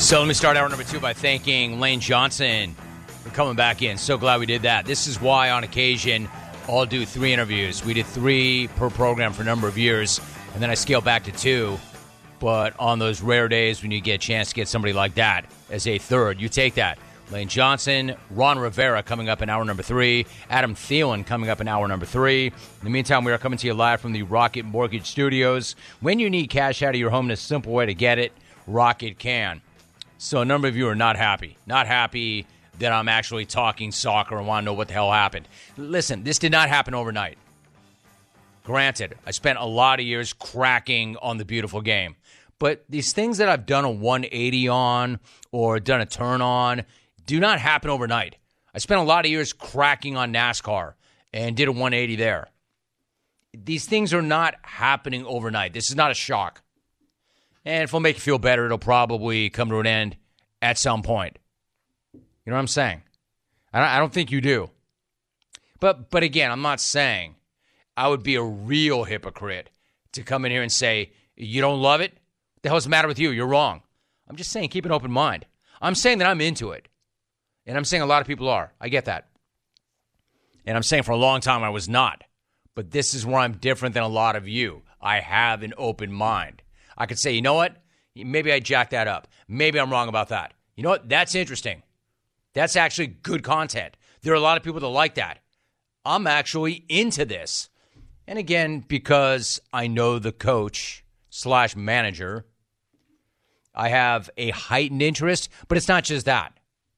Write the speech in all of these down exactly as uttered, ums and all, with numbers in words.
So let me start hour number two by thanking Lane Johnson for coming back in. So glad we did that. This is why, on occasion, I'll do three interviews. We did three per program for a number of years, and then I scaled back to two. But on those rare days when you get a chance to get somebody like that as a third, you take that. Lane Johnson, Ron Rivera coming up in hour number three, Adam Thielen coming up in hour number three. In the meantime, we are coming to you live from the Rocket Mortgage Studios. When you need cash out of your home, there's a simple way to get it. Rocket can. So a number of you are not happy. Not happy that I'm actually talking soccer and want to know what the hell happened. Listen, this did not happen overnight. Granted, I spent a lot of years cracking on the beautiful game. But these things that I've done a one eighty on or done a turn on do not happen overnight. I spent a lot of years cracking on NASCAR and did a one eighty there. These things are not happening overnight. This is not a shock. And if it'll make you feel better, it'll probably come to an end at some point. You know what I'm saying? I don't, I don't think you do. But but again, I'm not saying I would be a real hypocrite to come in here and say, you don't love it? What the hell's the matter with you? You're wrong. I'm just saying keep an open mind. I'm saying that I'm into it. And I'm saying a lot of people are. I get that. And I'm saying for a long time I was not. But this is where I'm different than a lot of you. I have an open mind. I could say, you know what? Maybe I jacked that up. Maybe I'm wrong about that. You know what? That's interesting. That's actually good content. There are a lot of people that like that. I'm actually into this. And again, because I know the coach slash manager, I have a heightened interest, but it's not just that.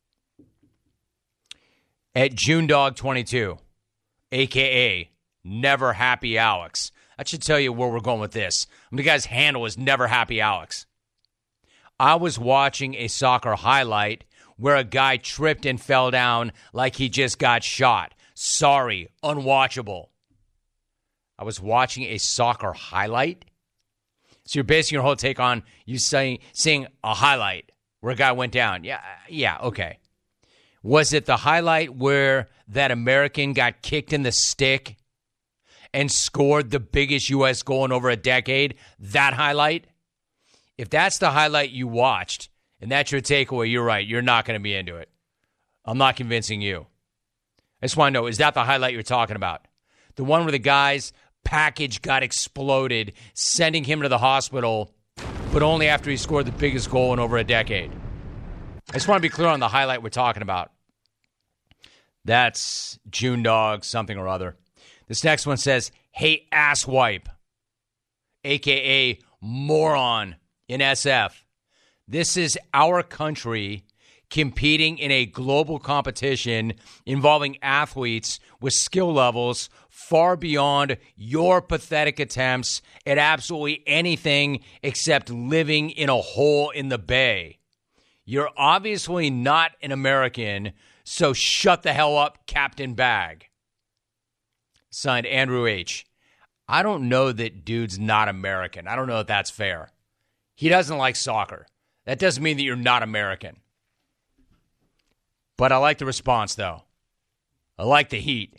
At June Dog twenty-two, a k a. Never Happy Alex. That should tell you where we're going with this. I mean, the guy's handle is Never Happy Alex. I was watching a soccer highlight where a guy tripped and fell down like he just got shot. Sorry, unwatchable. I was watching a soccer highlight? So you're basing your whole take on you saying, seeing a highlight where a guy went down. Yeah, yeah, okay. Was it the highlight where that American got kicked in the stick and scored the biggest U S goal in over a decade? That highlight? If that's the highlight you watched and that's your takeaway, you're right. You're not going to be into it. I'm not convincing you. I just want to know, is that the highlight you're talking about? The one where the guy's package got exploded, sending him to the hospital, but only after he scored the biggest goal in over a decade. I just want to be clear on the highlight we're talking about. That's June Dog something or other. This next one says, hey, asswipe, a k a moron in S F. This is our country competing in a global competition involving athletes with skill levels far beyond your pathetic attempts at absolutely anything except living in a hole in the bay. You're obviously not an American, so shut the hell up, Captain Bag. Signed, Andrew H. I don't know that dude's not American. I don't know if that's fair. He doesn't like soccer. That doesn't mean that you're not American. But I like the response, though. I like the heat.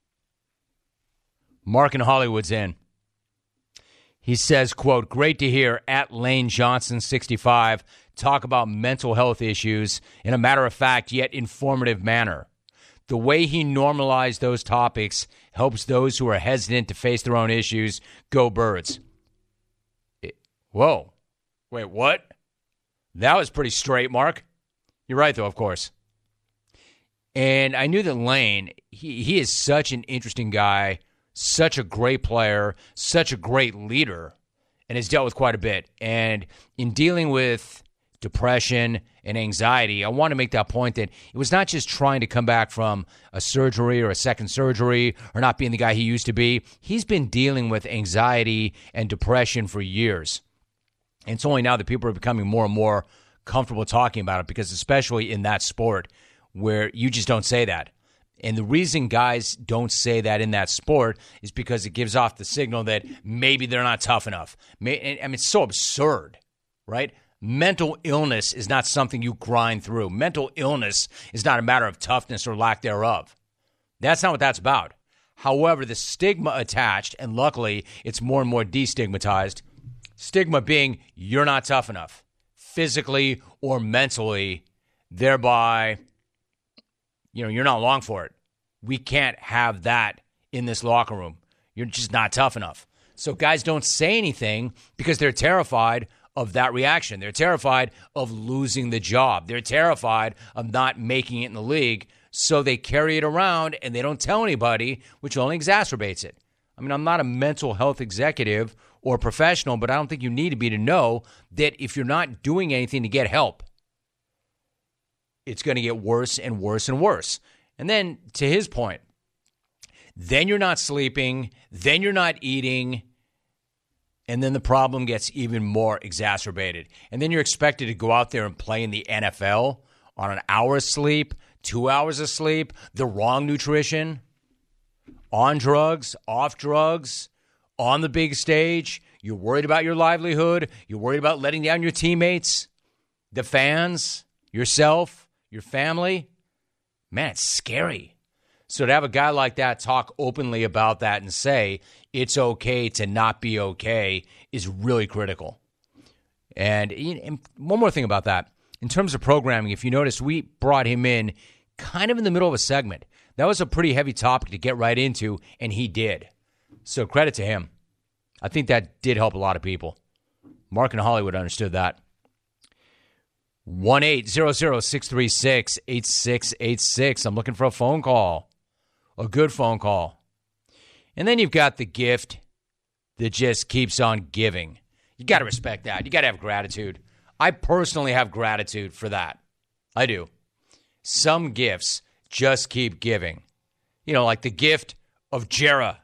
Mark in Hollywood's in. He says, quote, great to hear at Lane Johnson sixty-five talk about mental health issues in a matter-of-fact yet informative manner. The way he normalized those topics helps those who are hesitant to face their own issues. Go Birds. It, whoa. Wait, what? That was pretty straight, Mark. You're right, though, of course. And I knew that Lane, he, he is such an interesting guy, such a great player, such a great leader, and has dealt with quite a bit. And in dealing with depression and anxiety, I want to make that point that it was not just trying to come back from a surgery or a second surgery or not being the guy he used to be. He's been dealing with anxiety and depression for years. And it's only now that people are becoming more and more comfortable talking about it, because especially in that sport where you just don't say that. And the reason guys don't say that in that sport is because it gives off the signal that maybe they're not tough enough. I mean, it's so absurd, right? Mental illness is not something you grind through. Mental illness is not a matter of toughness or lack thereof. That's not what that's about. However, the stigma attached, and luckily it's more and more destigmatized, stigma being you're not tough enough. physically or mentally, thereby, you know, you're not long for it. We can't have that in this locker room. You're just not tough enough. So guys don't say anything because they're terrified of that reaction. They're terrified of losing the job. They're terrified of not making it in the league. So they carry it around and they don't tell anybody, which only exacerbates it. I mean, I'm not a mental health executive or professional, but I don't think you need to be to know that if you're not doing anything to get help, it's going to get worse and worse and worse. And then to his point, then you're not sleeping, then you're not eating, and then the problem gets even more exacerbated. And then you're expected to go out there and play in the N F L on an hour of sleep, two hours of sleep, the wrong nutrition, on drugs, off drugs, on the big stage. You're worried about your livelihood. You're worried about letting down your teammates, the fans, yourself, your family. Man, it's scary. So to have a guy like that talk openly about that and say it's okay to not be okay is really critical. And, and one more thing about that. In terms of programming, if you notice, we brought him in kind of in the middle of a segment. That was a pretty heavy topic to get right into, and he did. So credit to him. I think that did help a lot of people. Mark in Hollywood understood that. one eight hundred six three six eight six eight six. I'm looking for a phone call. A good phone call. And then you've got the gift that just keeps on giving. You got to respect that. You got to have gratitude. I personally have gratitude for that. I do. Some gifts just keep giving. You know, like the gift of Jera.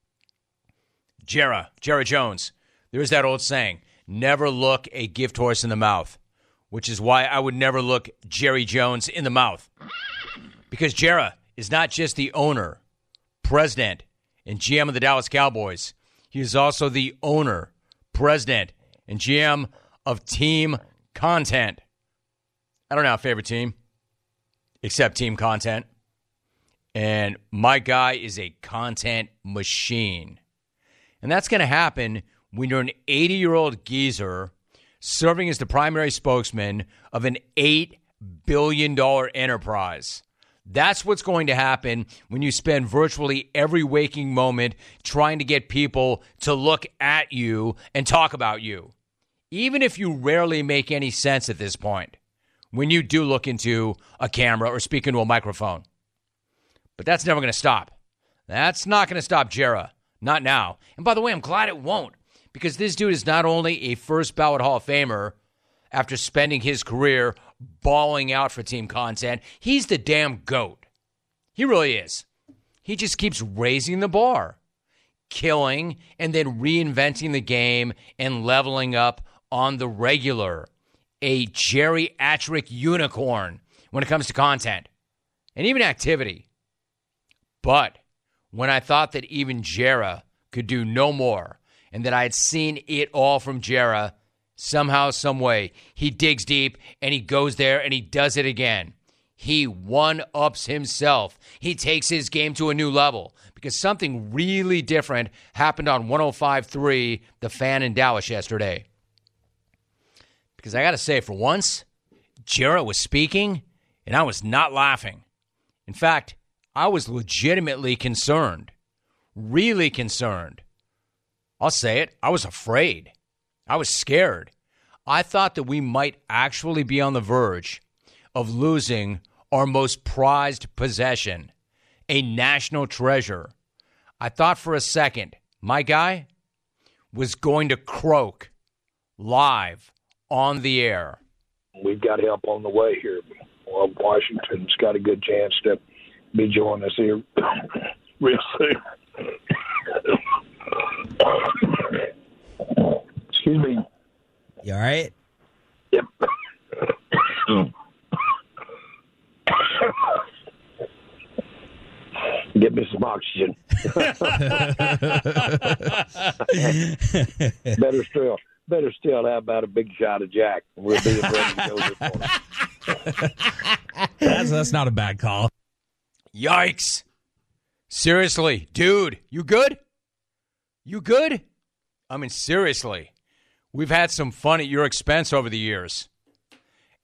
Jera. Jera Jones. There's that old saying, never look a gift horse in the mouth, which is why I would never look Jerry Jones in the mouth. Because Jera is not just the owner, president, and G M of the Dallas Cowboys. He is also the owner, president, and G M of Team Content. I don't have a favorite team, except Team Content. And my guy is a content machine. And that's going to happen when you're an eighty-year-old geezer serving as the primary spokesman of an eight billion dollars enterprise. That's what's going to happen when you spend virtually every waking moment trying to get people to look at you and talk about you. Even if you rarely make any sense at this point, when you do look into a camera or speak into a microphone. But that's never going to stop. That's not going to stop Jera. Not now. And by the way, I'm glad it won't. Because this dude is not only a first ballot Hall of Famer after spending his career balling out for Team Content, he's the damn GOAT. He really is. He just keeps raising the bar, killing, and then reinventing the game and leveling up on the regular. A geriatric unicorn when it comes to content and even activity. But when I thought that even Jera could do no more and that I had seen it all from Jera, somehow, some way, he digs deep and he goes there and he does it again. He one-ups himself. He takes his game to a new level because something really different happened on one oh five point three, The Fan in Dallas yesterday. Because I got to say, for once, Jera was speaking and I was not laughing. In fact, I was legitimately concerned, really concerned. I'll say it, I was afraid. I was scared. I thought that we might actually be on the verge of losing our most prized possession, a national treasure. I thought for a second my guy was going to croak live on the air. We've got help on the way here. Well, Washington's got a good chance to be joining us here real soon. Excuse me. You all right? Yep. Get me some oxygen. better still, better still, how about a big shot of Jack? We'll be ready to go this morning. That's, that's not a bad call. Yikes. Seriously, dude, you good? You good? I mean, seriously. We've had some fun at your expense over the years.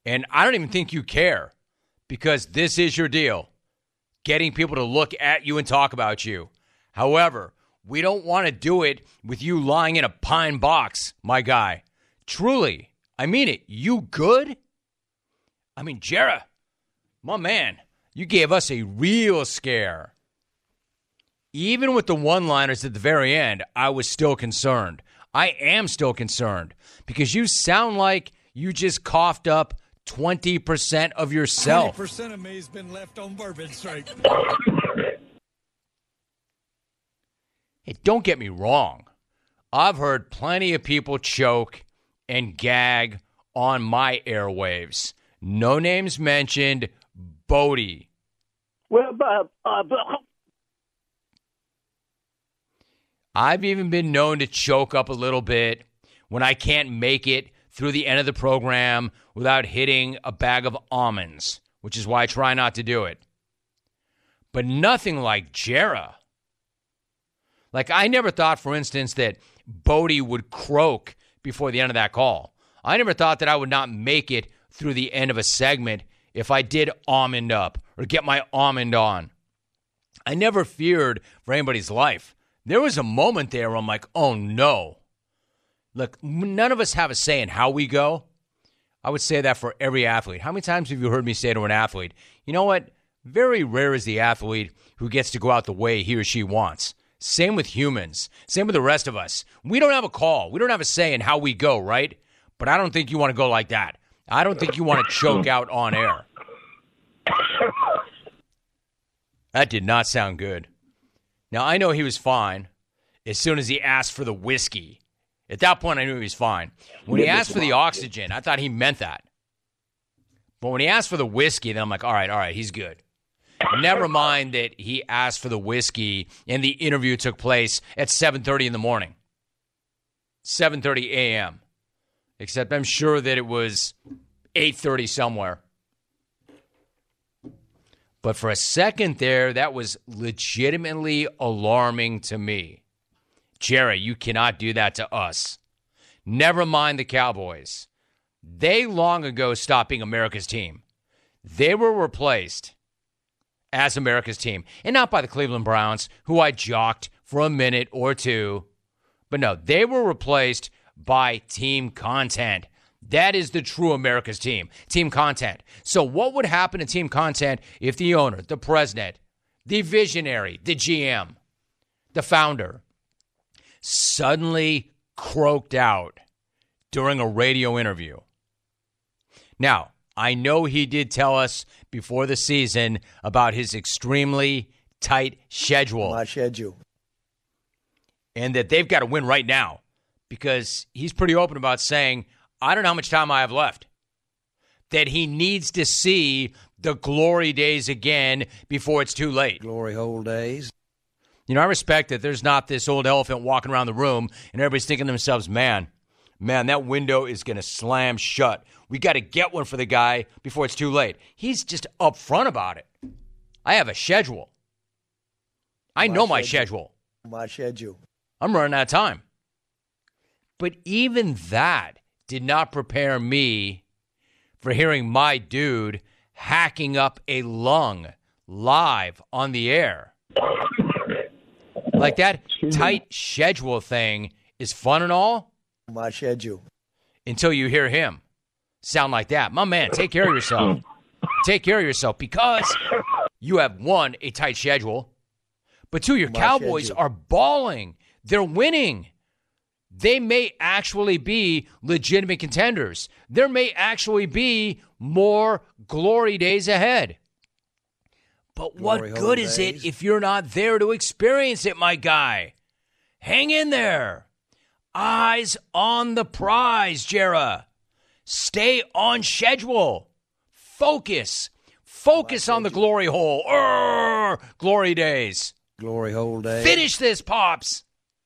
And I don't even think you care because this is your deal, getting people to look at you and talk about you. However, we don't want to do it with you lying in a pine box, my guy. Truly, I mean it. You good? I mean, Jarrah, my man, you gave us a real scare. Even with the one-liners at the very end, I was still concerned. I am still concerned because you sound like you just coughed up twenty percent of yourself. twenty percent of me has been left on Bourbon Street. Hey, don't get me wrong. I've heard plenty of people choke and gag on my airwaves. No names mentioned. Bodie. Well, uh, uh, I've even been known to choke up a little bit when I can't make it through the end of the program without hitting a bag of almonds, which is why I try not to do it. But nothing like Jarrah. Like, I never thought, for instance, that Bodie would croak before the end of that call. I never thought that I would not make it through the end of a segment if I did almond up or get my almond on. I never feared for anybody's life. There was a moment there where I'm like, oh, no. Look, none of us have a say in how we go. I would say that for every athlete. How many times have you heard me say to an athlete, you know what? Very rare is the athlete who gets to go out the way he or she wants. Same with humans. Same with the rest of us. We don't have a call. We don't have a say in how we go, right? But I don't think you want to go like that. I don't think you want to choke out on air. That did not sound good. Now, I know he was fine as soon as he asked for the whiskey. At that point, I knew he was fine. When he asked for the oxygen, I thought he meant that. But when he asked for the whiskey, then I'm like, all right, all right, he's good. Never mind that he asked for the whiskey and the interview took place at seven thirty in the morning. seven thirty a.m. Except I'm sure that it was eight thirty somewhere. But for a second there, that was legitimately alarming to me. Jarrah, you cannot do that to us. Never mind the Cowboys. They long ago stopped being America's team. They were replaced as America's team. And not by the Cleveland Browns, who I jocked for a minute or two. But no, they were replaced by team content. That is the true America's team, team content. So what would happen to team content if the owner, the president, the visionary, the G M, the founder, suddenly croaked out during a radio interview? Now, I know he did tell us before the season about his extremely tight schedule. My schedule. And that they've got to win right now because he's pretty open about saying, I don't know how much time I have left. That he needs to see the glory days again before it's too late. Glory hole days. You know, I respect that there's not this old elephant walking around the room and everybody's thinking to themselves, man, man, that window is going to slam shut. We got to get one for the guy before it's too late. He's just upfront about it. I have a schedule. I My know my schedule. schedule. My schedule. I'm running out of time. But even that did not prepare me for hearing my dude hacking up a lung live on the air. Like that tight schedule thing is fun and all. My schedule. Until you hear him sound like that. My man, take care of yourself. Take care of yourself because you have, one, a tight schedule, but two, your My Cowboys schedule. are balling. They're winning. They may actually be legitimate contenders. There may actually be more glory days ahead. But Glory what hole good is days. it if you're not there to experience it, my guy? Hang in there. Eyes on the prize, Jarrah. Stay on schedule. Focus. Focus on the glory hole. Urgh, glory days. Glory hole days. Finish this, Pops.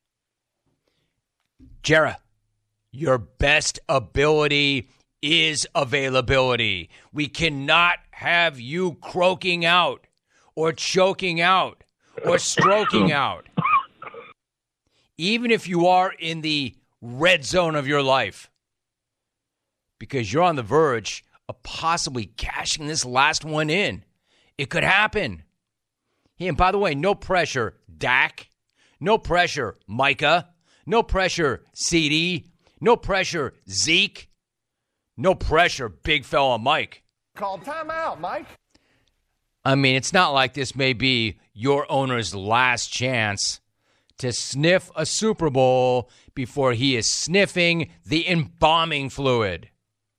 Jarrah, your best ability is availability. We cannot have you croaking out or choking out or stroking out. Even if you are in the red zone of your life, because you're on the verge of possibly cashing this last one in. It could happen. Hey, and by the way, no pressure, Dak. No pressure, Micah. No pressure, C D. No pressure, Zeke. No pressure, big fella Mike. Call timeout, Mike. I mean, it's not like this may be your owner's last chance to sniff a Super Bowl before he is sniffing the embalming fluid.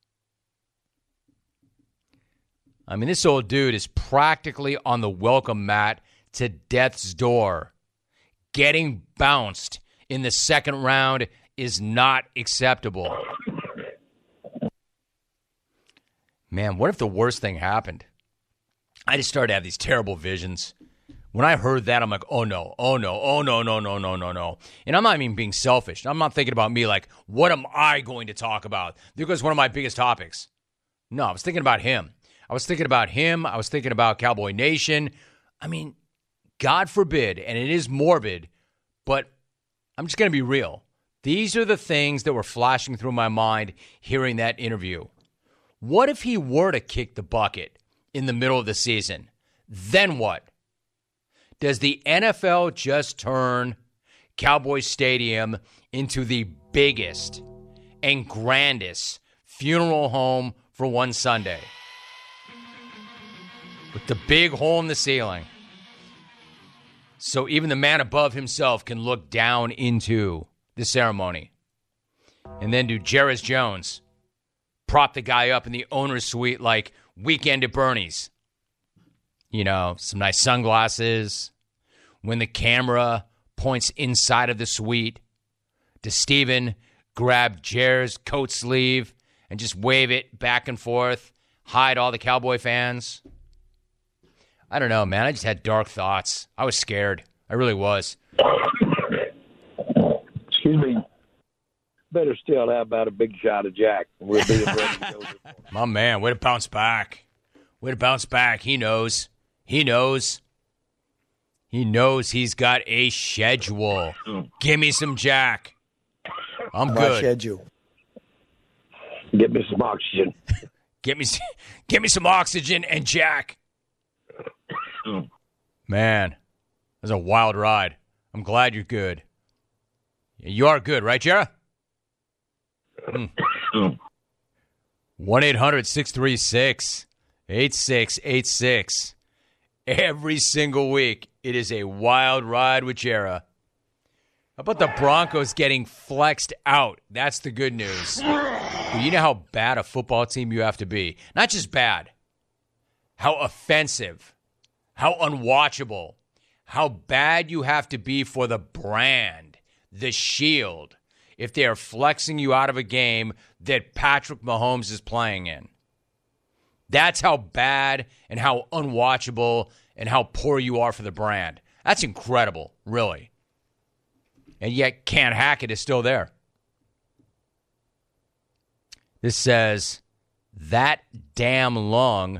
I mean, this old dude is practically on the welcome mat to death's door. Getting bounced in the second round is not acceptable. Man, what if the worst thing happened? I just started to have these terrible visions. When I heard that, I'm like, oh no, oh no, oh no, no, no, no, no, no. And I'm not even being selfish. I'm not thinking about me like, what am I going to talk about? There goes one of my biggest topics. No, I was thinking about him. I was thinking about him. I was thinking about Cowboy Nation. I mean, God forbid, and it is morbid, but I'm just going to be real. These are the things that were flashing through my mind hearing that interview. What if he were to kick the bucket in the middle of the season? Then what? Does the N F L just turn Cowboy Stadium into the biggest and grandest funeral home for one Sunday? With the big hole in the ceiling. So even the man above himself can look down into the ceremony. And then do Jerris Jones prop the guy up in the owner's suite like Weekend at Bernie's. You know, some nice sunglasses. When the camera points inside of the suite, does Steven grab Jer's coat sleeve and just wave it back and forth, hide all the Cowboy fans? I don't know, man. I just had dark thoughts. I was scared. I really was. Excuse me. Better still, how about a big shot of Jack? We'll be My man, way to bounce back. Way to bounce back. He knows. He knows. He knows he's got a schedule. Give me some Jack. I'm My good. schedule. Get me some oxygen. Get me, get me some oxygen and Jack. Man, it was a wild ride. I'm glad you're good. You are good, right, Jera? one eight hundred six three six eight six eight six. Every single week, it is a wild ride with Jera. How about the Broncos getting flexed out? That's the good news. But you know how bad a football team you have to be. Not just bad. How offensive. How unwatchable. How bad you have to be for the brand, the shield, if they are flexing you out of a game that Patrick Mahomes is playing in. That's how bad and how unwatchable and how poor you are for the brand. That's incredible, really. And yet, Can't Hack It is still there. This says, that damn lung,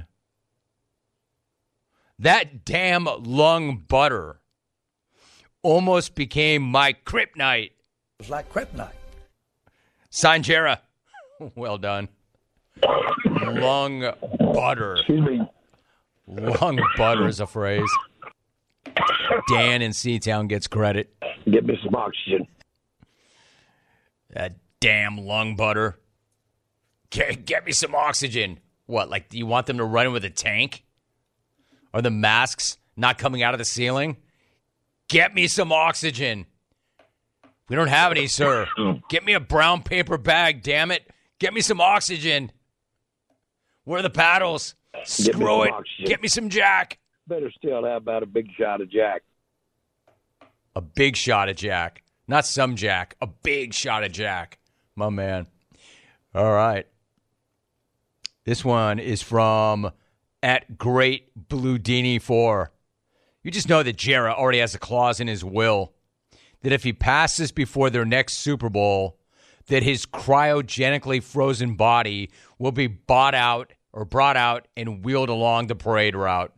that damn lung butter almost became my kryptonite. It's like kryptonite. Signed, Jera. Well done. Lung butter. Excuse me. Lung butter is a phrase. Dan in Seatown gets credit. Get me some oxygen. That damn lung butter. Get, get me some oxygen. What, like, do you want them to run in with a tank? Are the masks not coming out of the ceiling? Get me some oxygen. We don't have any, sir. Get me a brown paper bag, damn it. Get me some oxygen. Where are the paddles? Screw it. Oxygen. Get me some Jack. Better still, how about a big shot of Jack? A big shot of Jack. Not some Jack. A big shot of Jack. My man. All right. This one is from at Great Blue Dini four. You just know that Jera already has a clause in his will that if he passes before their next Super Bowl, that his cryogenically frozen body will be bought out or brought out and wheeled along the parade route.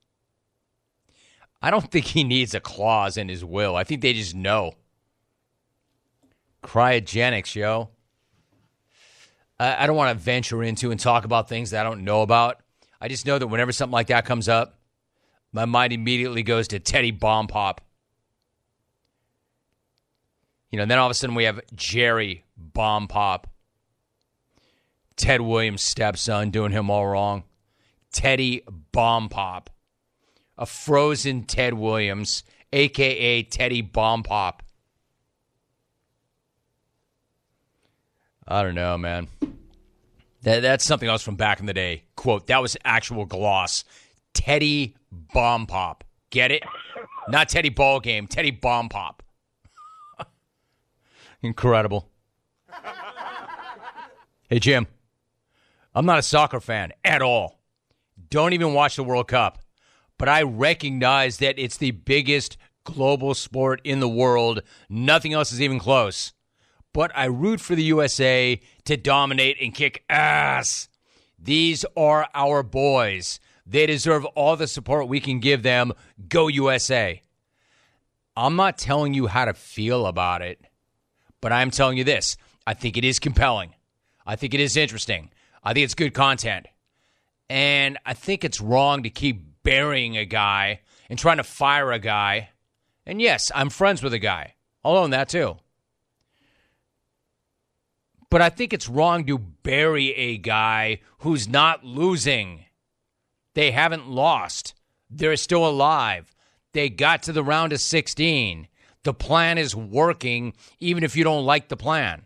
I don't think he needs a clause in his will. I think they just know. Cryogenics, yo. I, I don't want to venture into and talk about things that I don't know about. I just know that whenever something like that comes up, my mind immediately goes to Teddy Bomb Pop. You know, and then all of a sudden we have Jerry Bomb Pop. Ted Williams' stepson doing him all wrong. Teddy Bomb Pop. A frozen Ted Williams, a k a. Teddy Bomb Pop. I don't know, man. That, that's something else from back in the day. Quote, that was actual gloss. Teddy Bomb Pop. Get it? Not Teddy Ball Game. Teddy Bomb Pop. Incredible. Hey, Jim. I'm not a soccer fan at all. Don't even watch the World Cup. But I recognize that it's the biggest global sport in the world. Nothing else is even close. But I root for the U S A to dominate and kick ass. These are our boys. They deserve all the support we can give them. Go U S A. I'm not telling you how to feel about it, but I'm telling you this. I think it is compelling. I think it is interesting. I think it's good content. And I think it's wrong to keep burying a guy and trying to fire a guy. And yes, I'm friends with a guy. I'll own that too. But I think it's wrong to bury a guy who's not losing. They haven't lost. They're still alive. They got to the round of sixteen. The plan is working, even if you don't like the plan.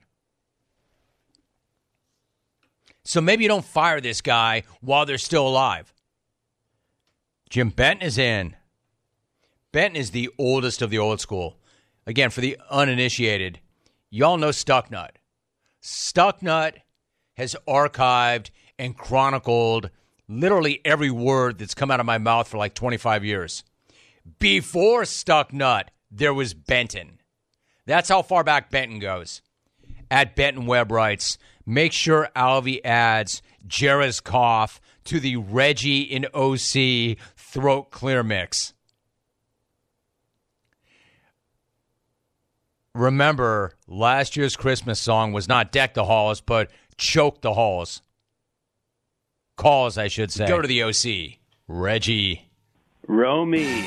So maybe you don't fire this guy while they're still alive. Jim Benton is in. Benton is the oldest of the old school. Again, for the uninitiated, y'all know Stucknut. Stucknut has archived and chronicled literally every word that's come out of my mouth for like twenty-five years. Before Stucknut, there was Benton. That's how far back Benton goes. At Benton Webb writes, make sure Alvy adds Jarrah's cough to the Reggie in O C throat clear mix. Remember, last year's Christmas song was not Deck the Halls, but Choke the Halls. Calls, I should say. Go to the O C. Reggie. Romy.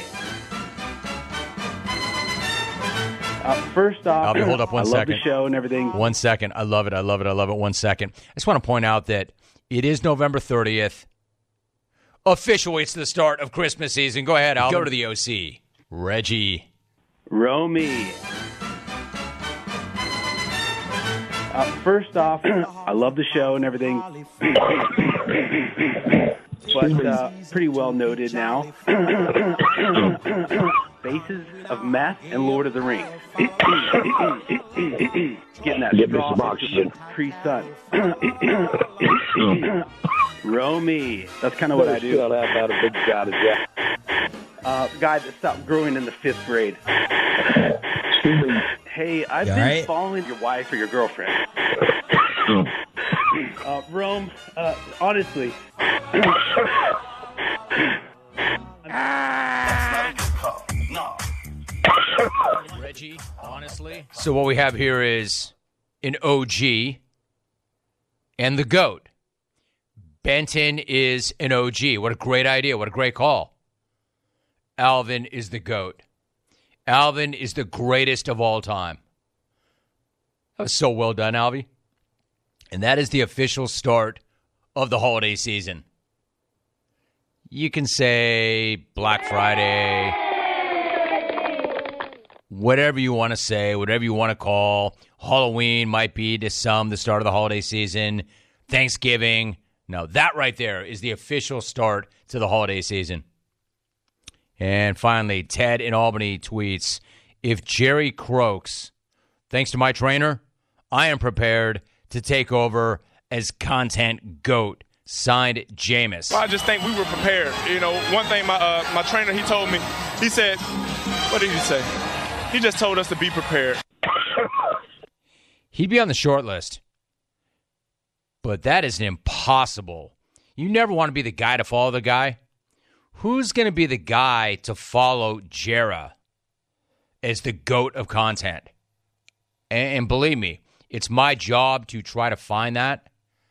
Uh, first off, Albie, hold up one I second. love the show and everything. One second. I love it. I love it. I love it. One second. I just want to point out that it is November thirtieth. Officially, it's the start of Christmas season. Go ahead, Albie. Go to the O C. Reggie. Romy. Uh, first off, I love the show and everything. But uh, pretty well noted now. Faces of Meth and Lord of the Rings. Getting that Get straw Mister Boxer. pre-sun. Romy. That's kind of what I do. Shut up about a big guy to Jack. Uh, guy that stopped growing in the fifth grade. Hey, I've You been right? following your wife or your girlfriend. uh, Rome, uh, honestly. Reggie, honestly. So what we have here is an O G and the GOAT. Benton is an O G. What a great idea. What a great call. Alvin is the GOAT. Alvin is the greatest of all time. That was so well done, Alvy. And that is the official start of the holiday season. You can say Black Friday, whatever you want to say, whatever you want to call. Halloween might be to some the start of the holiday season. Thanksgiving. No, that right there is the official start to the holiday season. And finally, Ted in Albany tweets, if Jerry croaks, thanks to my trainer, I am prepared to take over as content GOAT. Signed, Jameis. I just think we were prepared. You know, one thing my uh, my trainer, he told me, he said, what did he say? He just told us to be prepared. He'd be on the short list. But that is impossible. You never want to be the guy to follow the guy. Who's going to be the guy to follow Jarrah as the GOAT of content? And, and believe me, it's my job to try to find that.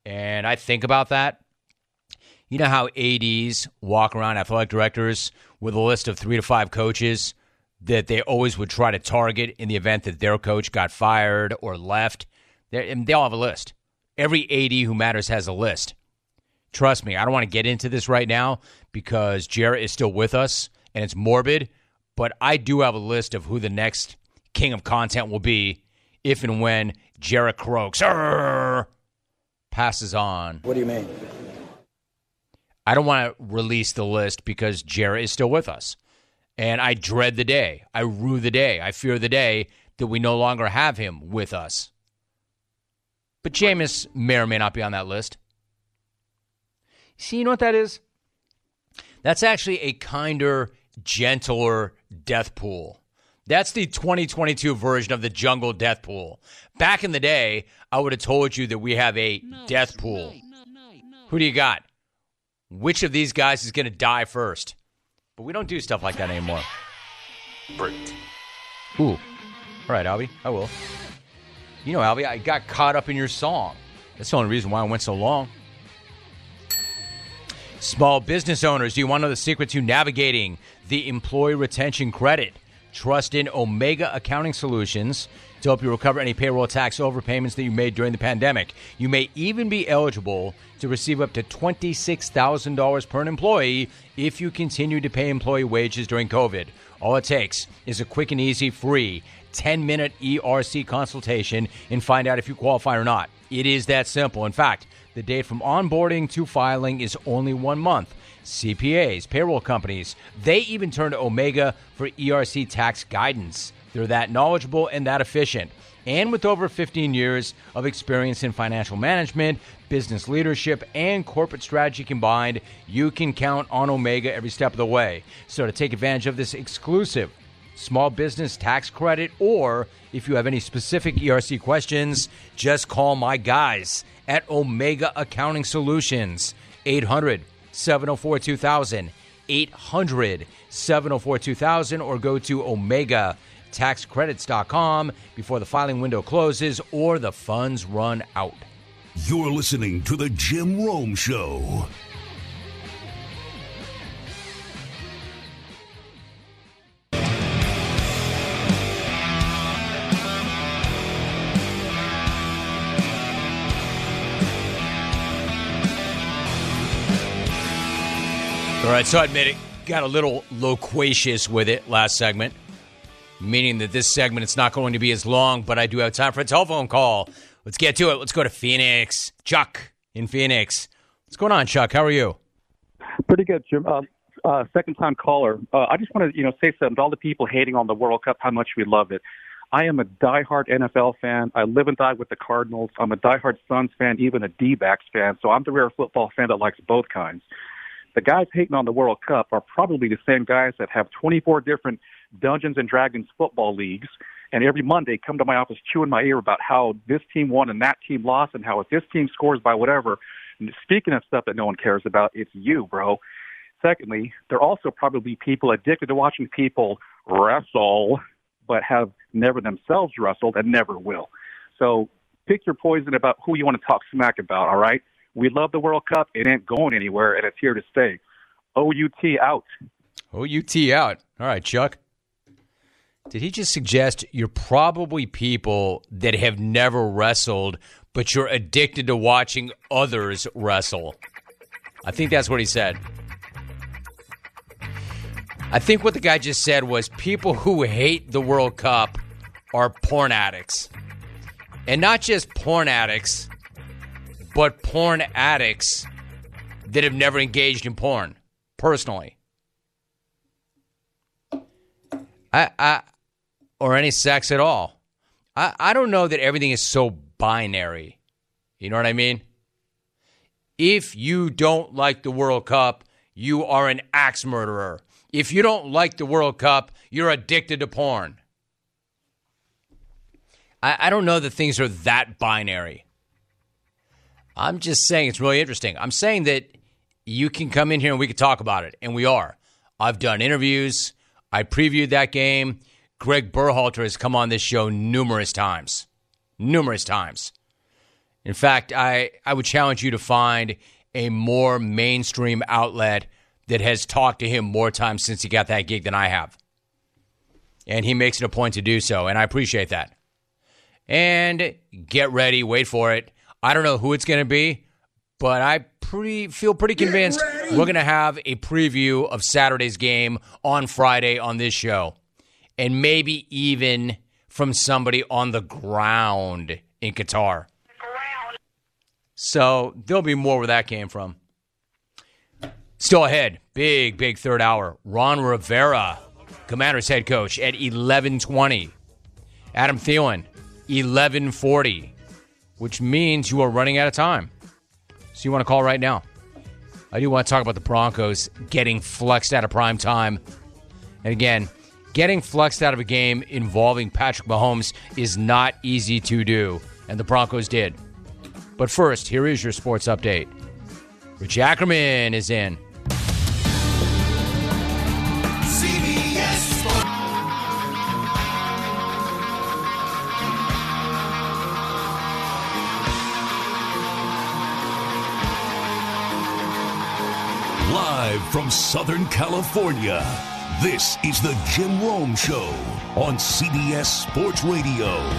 And I think about that. You know how A Ds walk around, athletic directors, with a list of three to five coaches that they always would try to target in the event that their coach got fired or left? They're, and they all have a list. Every A D who matters has a list. Trust me, I don't want to get into this right now because Jarrett is still with us and it's morbid, but I do have a list of who the next king of content will be if and when Jarrett Croaks passes on. What do you mean? I don't want to release the list because Jarrett is still with us. And I dread the day. I rue the day. I fear the day that we no longer have him with us. But Jameis may or may not be on that list. See, you know what that is? That's actually a kinder, gentler death pool. That's the twenty twenty-two version of the jungle death pool. Back in the day, I would have told you that we have a death pool. Who do you got? Which of these guys is going to die first? But we don't do stuff like that anymore. Brett. Ooh. All right, Albie, I will. You know, Albie, I got caught up in your song. That's the only reason why I went so long. Small business owners, do you want to know the secret to navigating the employee retention credit? Trust in Omega Accounting Solutions to help you recover any payroll tax overpayments that you made during the pandemic. You may even be eligible to receive up to twenty-six thousand dollars per an employee if you continue to pay employee wages during COVID. All it takes is a quick and easy, free ten-minute E R C consultation and find out if you qualify or not. It is that simple. In fact, the date from onboarding to filing is only one month. C P As, payroll companies, they even turn to Omega for E R C tax guidance. They're that knowledgeable and that efficient. And with over fifteen years of experience in financial management, business leadership, and corporate strategy combined, you can count on Omega every step of the way. So to take advantage of this exclusive small business tax credit, or if you have any specific E R C questions, just call my guys at Omega Accounting Solutions, eight hundred, seven oh four, two thousand, eight hundred, seven oh four, two thousand, or go to omega tax credits dot com before the filing window closes or the funds run out. You're listening to The Jim Rome Show. All right, so I admit it, got a little loquacious with it last segment, meaning that this segment, it's not going to be as long, but I do have time for a telephone call. Let's get to it. Let's go to Phoenix. Chuck in Phoenix. What's going on, Chuck? How are you? Pretty good, Jim. Uh, uh, second-time caller. Uh, I just want to, you know, say something to all the people hating on the World Cup, how much we love it. I am a diehard N F L fan. I live and die with the Cardinals. I'm a diehard Suns fan, even a D-backs fan, so I'm the rare football fan that likes both kinds. The guys hating on the World Cup are probably the same guys that have twenty-four different Dungeons and Dragons football leagues, and every Monday come to my office chewing my ear about how this team won and that team lost, and how if this team scores by whatever. And speaking of stuff that no one cares about, it's you, bro. Secondly, there are also probably people addicted to watching people wrestle, but have never themselves wrestled and never will. So pick your poison about who you want to talk smack about, all right? We love the World Cup. It ain't going anywhere, and it's here to stay. O U T out. O U T out. All right, Chuck. Did he just suggest you're probably people that have never wrestled, but you're addicted to watching others wrestle? I think that's what he said. I think what the guy just said was people who hate the World Cup are porn addicts. And not just porn addicts, but porn addicts that have never engaged in porn, personally. I, I, or any sex at all. I, I don't know that everything is so binary. You know what I mean? If you don't like the World Cup, you are an axe murderer. If you don't like the World Cup, you're addicted to porn. I, I don't know that things are that binary. I'm just saying it's really interesting. I'm saying that you can come in here and we can talk about it, and we are. I've done interviews. I previewed that game. Greg Berhalter has come on this show numerous times. Numerous times. In fact, I, I would challenge you to find a more mainstream outlet that has talked to him more times since he got that gig than I have. And he makes it a point to do so, and I appreciate that. And get ready, wait for it. I don't know who it's going to be, but I pretty feel pretty convinced we're going to have a preview of Saturday's game on Friday on this show. And maybe even from somebody on the ground in Qatar. So there'll be more where that came from. Still ahead, big, big third hour. Ron Rivera, Commanders head coach, at eleven twenty. Adam Thielen, eleven forty, which means you are running out of time. So you want to call right now. I do want to talk about the Broncos getting flexed out of prime time. And again, getting flexed out of a game involving Patrick Mahomes is not easy to do, and the Broncos did. But first, here is your sports update. Rich Ackerman is in. C B S Sports. Live from Southern California, this is the Jim Rome Show on C B S Sports Radio.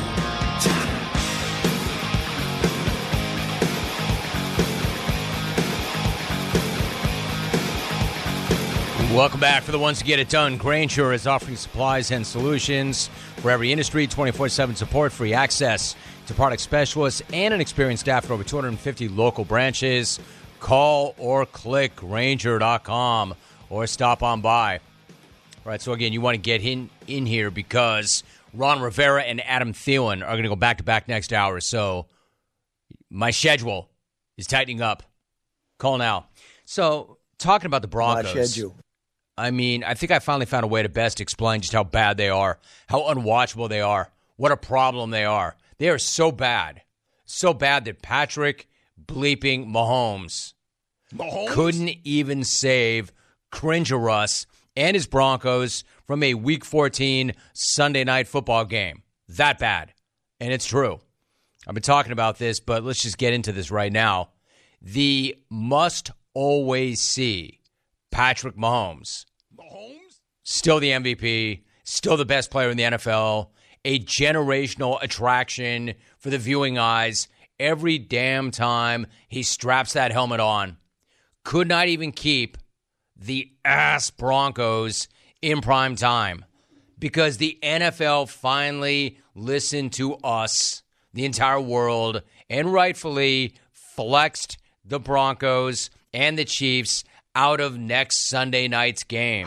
Welcome back. For the ones who get it done, Grainger is offering supplies and solutions for every industry, twenty-four seven support, free access to product specialists, and an experienced staff at over two hundred fifty local branches. Call or click Grainger dot com or stop on by. All right, so again, you want to get in, in here because Ron Rivera and Adam Thielen are going to go back-to-back next hour. So my schedule is tightening up. Call now. So talking about the Broncos. My schedule. I mean, I think I finally found a way to best explain just how bad they are, how unwatchable they are, what a problem they are. They are so bad, so bad that Patrick bleeping Mahomes, Mahomes? couldn't even save Cringerus and his Broncos from a Week fourteen Sunday night football game. That bad. And it's true. I've been talking about this, but let's just get into this right now. The must-always-see Patrick Mahomes. Mahomes? Still the M V P, still the best player in the N F L, a generational attraction for the viewing eyes every damn time he straps that helmet on. Could not even keep the ass Broncos in prime time because the N F L finally listened to us, the entire world, and rightfully flexed the Broncos and the Chiefs out of next Sunday night's game.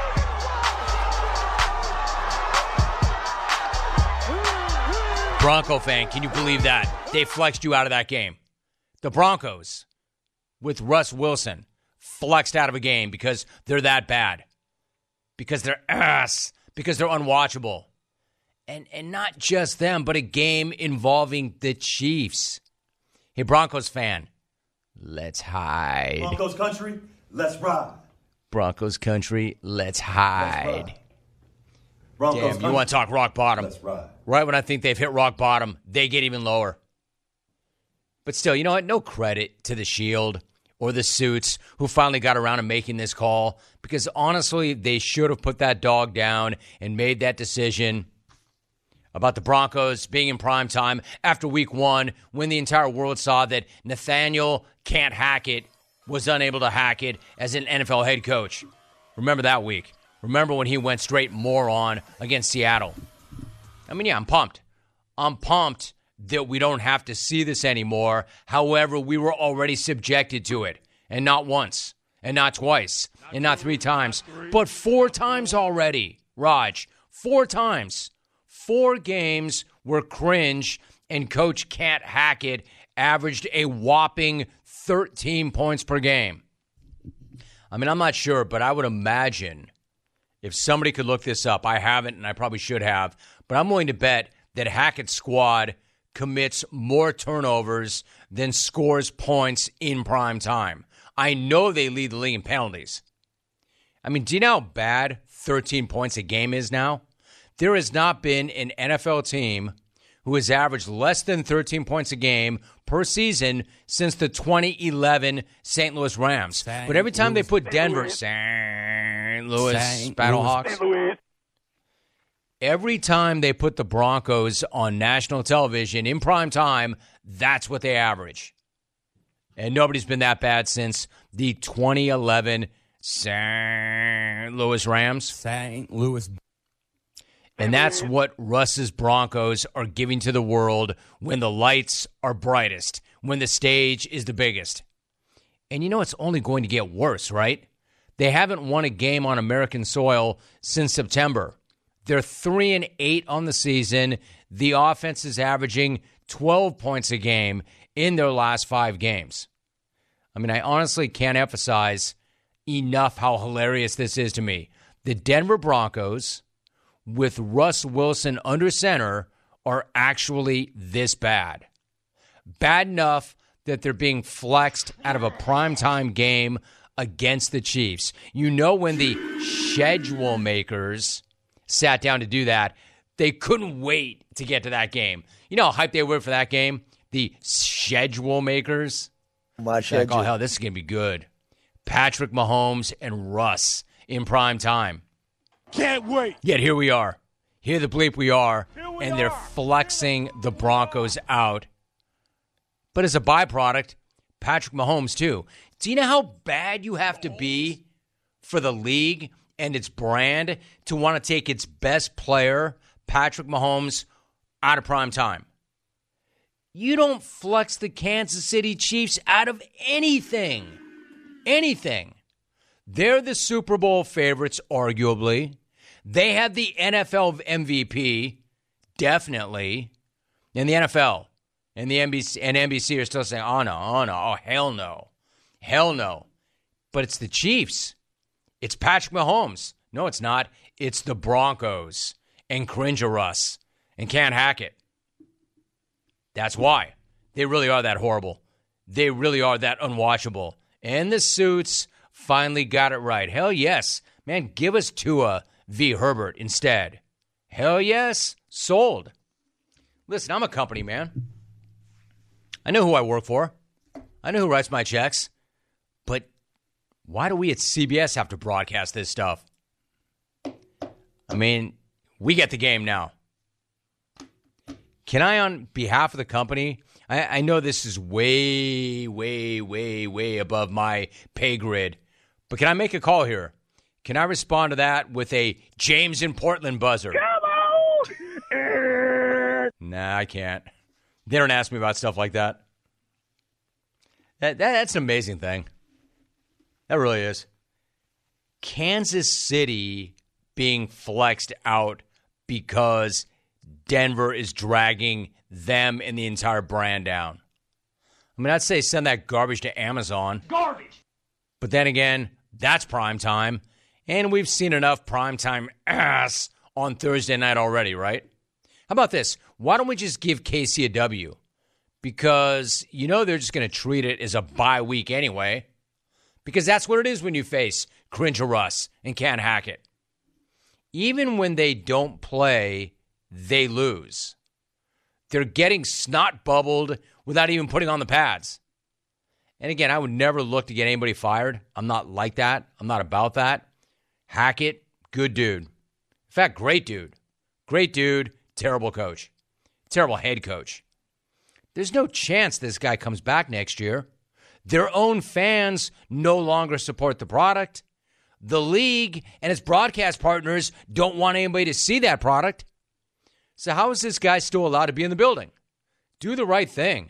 Bronco fan, can you believe that? They flexed you out of that game. The Broncos, with Russ Wilson, flexed out of a game because they're that bad. Because they're ass. Because they're unwatchable. And and not just them, but a game involving the Chiefs. Hey, Broncos fan, let's hide. Broncos country, let's ride. Broncos country, let's hide. Let's ride. Broncos Damn, country, you want to talk rock bottom. Let's ride. Right when I think they've hit rock bottom, they get even lower. But still, you know what? No credit to the Shield or the Suits who finally got around to making this call because honestly, they should have put that dog down and made that decision about the Broncos being in prime time after week one when the entire world saw that Nathaniel Can't Hackett was unable to hack it as an N F L head coach. Remember that week. Remember when he went straight moron against Seattle. I mean, yeah, I'm pumped. I'm pumped that we don't have to see this anymore. However, we were already subjected to it. And not once. And not twice. And not three times. But four times already, Raj. Four times. Four games were cringe, and Coach Can't Hackett averaged a whopping thirteen points per game. I mean, I'm not sure, but I would imagine if somebody could look this up. I haven't, and I probably should have. But I'm willing to bet that Hackett's squad commits more turnovers than scores points in prime time. I know they lead the league in penalties. I mean, do you know how bad thirteen points a game is now? There has not been an N F L team who has averaged less than thirteen points a game per season since the twenty eleven Saint Louis Rams. Saint but every time Louis. they put Denver, Saint Louis Saint Battlehawks, Louis. every time they put the Broncos on national television in prime time, that's what they average. And nobody's been that bad since the twenty eleven Saint Louis Rams. Saint Louis. And that's what Russ's Broncos are giving to the world when the lights are brightest, when the stage is the biggest. And you know it's only going to get worse, right? They haven't won a game on American soil since September. They're three and eight on the season. The offense is averaging twelve points a game in their last five games. I mean, I honestly can't emphasize enough how hilarious this is to me. The Denver Broncos, with Russ Wilson under center, are actually this bad. Bad enough that they're being flexed out of a primetime game against the Chiefs. You know, when the schedule makers sat down to do that, they couldn't wait to get to that game. You know how hyped they were for that game? The schedule makers. My schedule. Like, oh, hell, this is going to be good. Patrick Mahomes and Russ in prime time. Can't wait. Yet here we are. Here the bleep we are. We and they're are. flexing the Broncos out. But as a byproduct, Patrick Mahomes, too. Do you know how bad you have to be for the league and its brand to want to take its best player, Patrick Mahomes, out of prime time? You don't flex the Kansas City Chiefs out of anything. Anything. They're the Super Bowl favorites, arguably. They have the N F L M V P, definitely. In the N F L and the N B C and N B C are still saying, oh, no, oh, no, oh, hell no. Hell no. But it's the Chiefs. It's Patrick Mahomes. No, it's not. It's the Broncos and Cringer Russ and can't hack it. That's why. They really are that horrible. They really are that unwatchable. And the suits finally got it right. Hell yes. Man, give us Tua v. Herbert instead. Hell yes. Sold. Listen, I'm a company man. I know who I work for. I know who writes my checks. But why do we at C B S have to broadcast this stuff? I mean, we get the game now. Can I, on behalf of the company, I, I know this is way, way, way, way above my pay grid, but can I make a call here? Can I respond to that with a James in Portland buzzer? Come on! Nah, I can't. They don't ask me about stuff like that. That, that that's an amazing thing. That really is. Kansas City being flexed out because Denver is dragging them and the entire brand down. I mean, I'd say send that garbage to Amazon. Garbage. But then again, that's prime time. And we've seen enough primetime ass on Thursday night already, right? How about this? Why don't we just give K C a W? Because you know they're just going to treat it as a bye week anyway. Because that's what it is when you face Cringer Russ and can't hack it. Even when they don't play, they lose. They're getting snot bubbled without even putting on the pads. And again, I would never look to get anybody fired. I'm not like that. I'm not about that. Hackett, good dude. In fact, great dude. Great dude, terrible coach. Terrible head coach. There's no chance this guy comes back next year. Their own fans no longer support the product. The league and its broadcast partners don't want anybody to see that product. So how is this guy still allowed to be in the building? Do the right thing.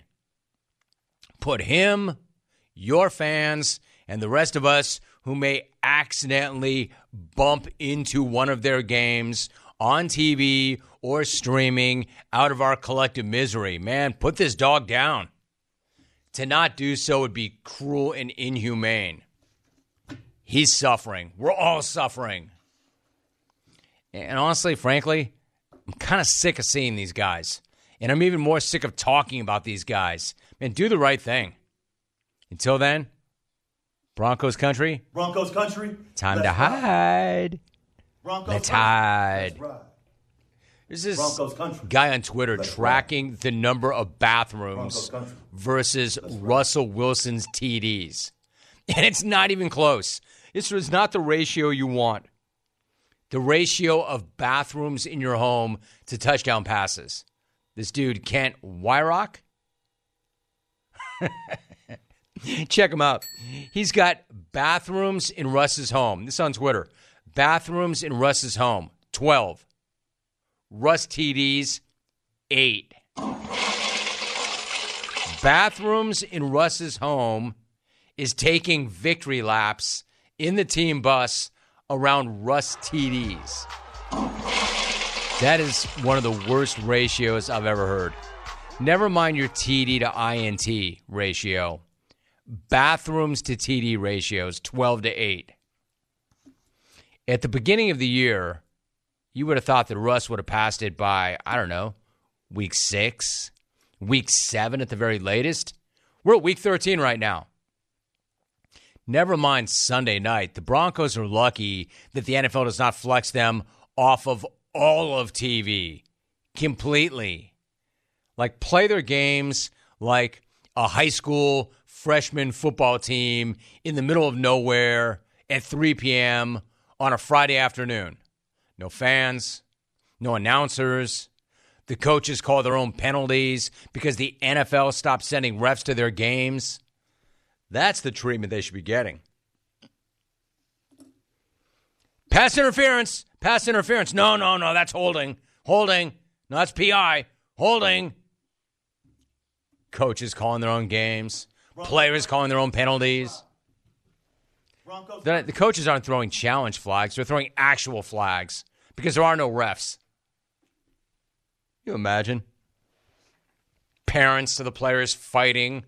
Put him, your fans, and the rest of us who may accidentally bump into one of their games on T V or streaming out of our collective misery. Man, put this dog down. To not do so would be cruel and inhumane. He's suffering. We're all suffering. And honestly, frankly, I'm kind of sick of seeing these guys. And I'm even more sick of talking about these guys. Man, do the right thing. Until then, Broncos country. Broncos country. Time Let's to hide. Broncos Let's country. hide. Let's ride. There's this Broncos country. guy on Twitter Let's tracking ride. the number of bathrooms Broncos country. versus Let's ride. Russell Wilson's T Ds. And it's not even close. This was not the ratio you want. The ratio of bathrooms in your home to touchdown passes. This dude, Kent Wyrock. Check him out. He's got bathrooms in Russ's home. This is on Twitter. Bathrooms in Russ's home, twelve. Russ T Ds, eight. Bathrooms in Russ's home is taking victory laps in the team bus around Russ T Ds. That is one of the worst ratios I've ever heard. Never mind your T D to I N T ratio. Bathrooms to T D ratios, twelve to eight. At the beginning of the year, you would have thought that Russ would have passed it by, I don't know, week six, week seven at the very latest. We're at week thirteen right now. Never mind Sunday night. The Broncos are lucky that the N F L does not flex them off of all of T V completely. Like, play their games like a high school freshman football team in the middle of nowhere at three p.m. on a Friday afternoon. No fans, no announcers. The coaches call their own penalties because the N F L stopped sending refs to their games. That's the treatment they should be getting. Pass interference. Pass interference. No, no, no, that's holding. Holding. No, that's P I. Holding. Coaches calling their own games. Players calling their own penalties. The, the coaches aren't throwing challenge flags. They're throwing actual flags because there are no refs. Can you imagine? Parents to the players fighting.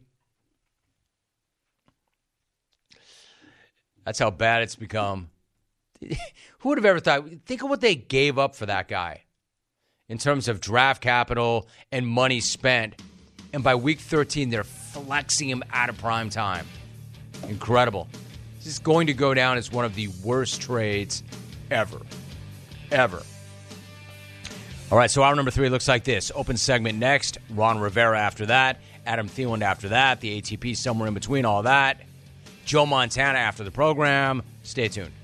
That's how bad it's become. Who would have ever thought? Think of what they gave up for that guy in terms of draft capital and money spent. And by week thirteen, they're flexing him out of prime time. Incredible. This is going to go down as one of the worst trades ever. Ever. All right, so hour number three looks like this. Open segment next. Ron Rivera after that. Adam Thielen after that. The A T P somewhere in between all that. Joe Montana after the program. Stay tuned.